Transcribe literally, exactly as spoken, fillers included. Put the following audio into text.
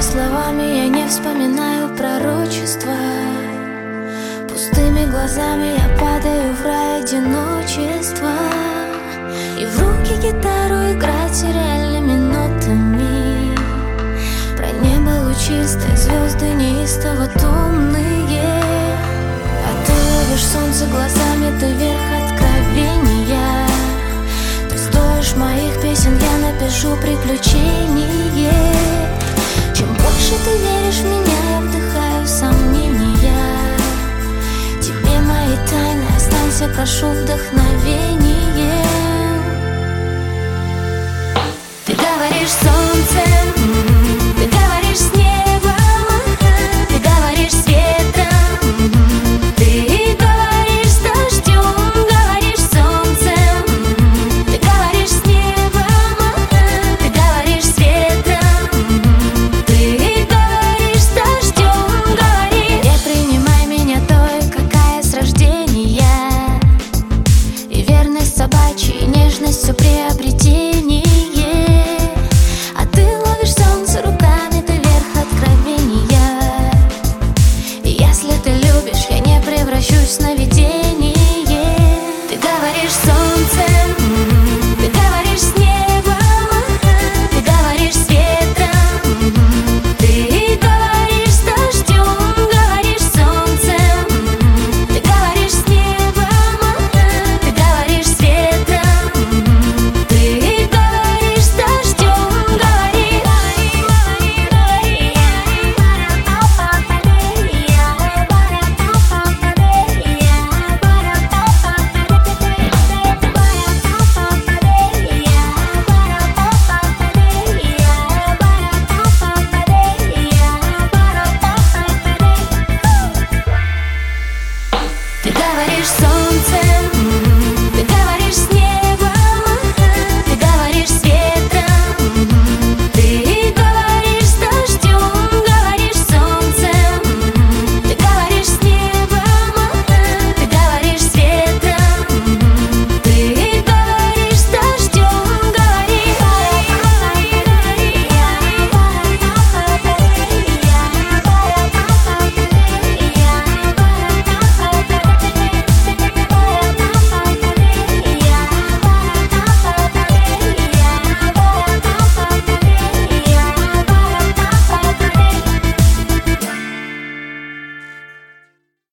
словами я не вспоминаю пророчества. Пустыми глазами я падаю в рай одиночества. И в руки гитару играть сериальными нотами. Про небо лучистое, звезды неистово томные. А ты ловишь солнце глазами, ты верх откровения. Ты стоишь моих песен, я напишу приключение. Чем больше ты веришь в меня, я вдыхаю сомнения. Тебе мои тайны останься, прошу, вдохновение. Ты говоришь солнцем, ты говоришь с небом, ты говоришь с ветром, ты говоришь с дождем, говоришь с солнцем, ты говоришь с небом, ты говоришь с ветром, ты говоришь с дождем, говоришь. Не принимай меня той, какая с рождения, и верность собачья, и нежность все приобретение. В сновидение. Ты говоришь солнцем, ты говоришь с небом, ты говоришь с ветром, ты говоришь с дождем, говоришь с солнцем, ты говоришь с небом, ты говоришь с ветром, ты говоришь с дождем, говоришь. Ты говоришь